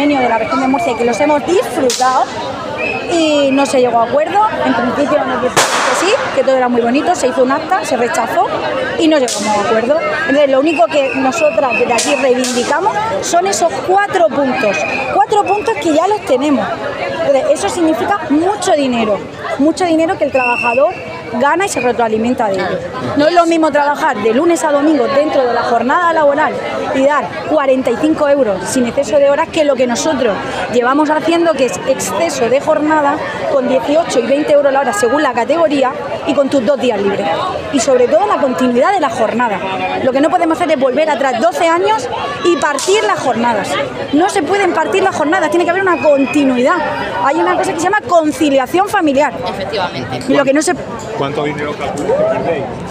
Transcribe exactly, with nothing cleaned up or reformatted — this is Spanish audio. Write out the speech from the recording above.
convenio de la región de Murcia y que los hemos disfrutado, y no se llegó a acuerdo. En principio nos dijeron que sí, que todo era muy bonito, se hizo un acta, se rechazó y no llegamos a acuerdo. Entonces lo único que nosotras desde aquí reivindicamos son esos cuatro puntos, cuatro puntos que ya los tenemos. Entonces eso significa mucho dinero, mucho dinero que el trabajador gana y se retroalimenta de ello. No es lo mismo trabajar de lunes a domingo dentro de la jornada laboral y dar cuarenta y cinco euros sin exceso de horas que lo que nosotros llevamos haciendo, que es exceso de jornada con dieciocho y veinte euros la hora según la categoría y con tus dos días libres. Y sobre todo la continuidad de la jornada. Lo que no podemos hacer es volver atrás doce años y partir las jornadas. No se pueden partir las jornadas, tiene que haber una continuidad. Hay una cosa que se llama conciliación familiar. Efectivamente. Y lo que no se... ¿Cuánto dinero calculas que perdéis?